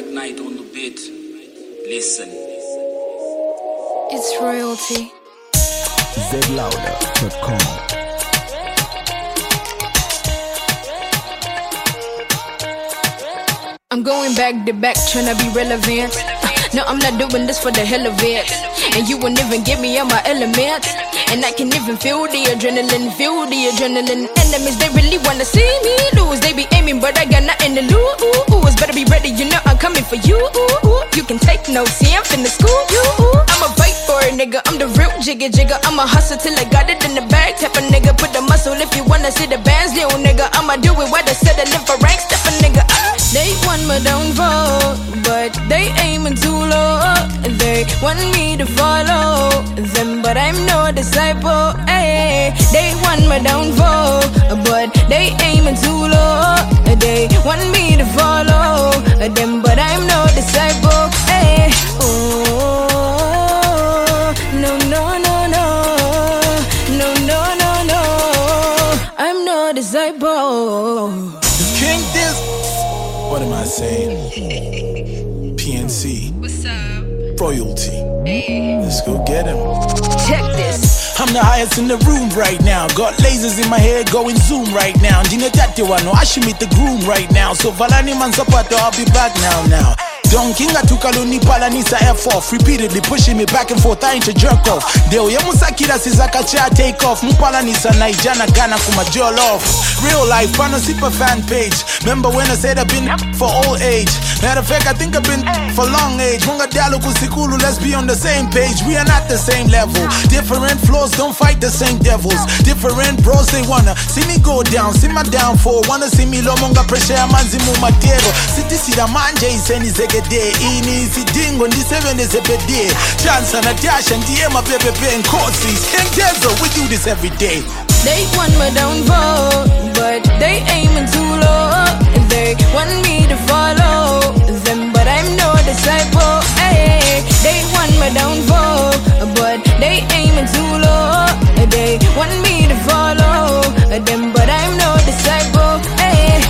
Dark Knight on the beat. Listen. It's royalty. zlouder.com. I'm going back to back, tryna be relevant. No, I'm not doing this for the hell of it. And you won't even get me on my element. And I can even feel the adrenaline, Enemies, they really wanna see me lose. They be aiming, but I got nothing to lose. Better be ready, you know I'm coming for you. You can take notes, see I'm finna school you. I'ma fight for it, nigga, I'm the real jigger. I'ma hustle till I got it in the bag. Type of nigga, put the muscle if you wanna see the bands, little nigga. I'ma do it while they settling for rank, step a nigga. They want my downfall, but they aiming too low. They want me to follow them, but I'm no disciple. Ay, they want my downfall, but they aiming too low. They want me to follow them, but I'm no disciple. Ay, oh, no, no, no, no, no, no, no, no, I'm no disciple. King this. What am I saying? PNC. What's up? Royalty. Hey. Let's go get him. Check this. I'm the highest in the room right now. Got lasers in my head going zoom right now. Dina tate wano, I should meet the groom right now. So valani man sapato, I'll be back now. Don Kinga tukaluni palanisa F off. Repeatedly pushing me back and forth, I ain't to jerk off. Deo ya musakira sizaka cha take off. Mupalanisa naijana gana kuma jol off. Real life, pano super fan page. Remember when I said I've been for old age? Matter of fact, I think I've been for long age. Munga dialo kusikulu, let's be on the same page. We are not the same level. Different floors, don't fight the same devils. Different bros, they wanna see me go down, see my downfall. Wanna see me lo munga pressure ya manzi mu matero. Siti sida manje iseni zege day. Ini sidingo ndi 7 zepede. Chance na Tasha ndiye mapepepe nkosi. Kentezo, we do this every day. They want my downfall, but they aiming too low. They want me to follow them, but I'm no disciple. Ay, they want my downfall, but they aiming too low. They want me to follow them, but I'm no disciple. Ay.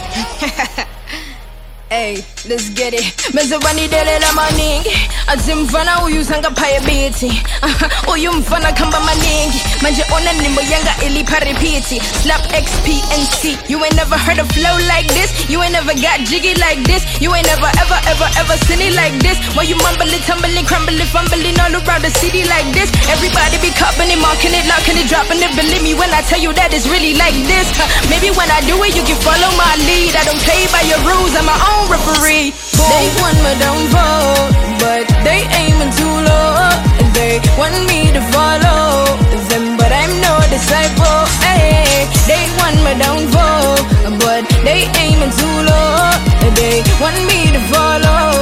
Hey, let's get it. Mezabani dele la maningi. Azimfana uyusanga paya biti. Uyumfana kamba maningi. Manje ona nimbo yanga ili paripiti. Slap XPNC. You ain't never heard a flow like this. You ain't never got jiggy like this. You ain't never ever seen it like this. While you mumbling, tumbling, crumbling, fumbling all around the city like this. Everybody be copping it, marking it, locking it, dropping it. Believe me when I tell you that it's really like this. Maybe when I do it, you can follow my lead. I don't play by your rules, I'm my own referee. They want my downfall, but they aiming too low. They want me to follow them, but I'm no disciple. Ay, they want my downfall, but they aiming too low. They want me to follow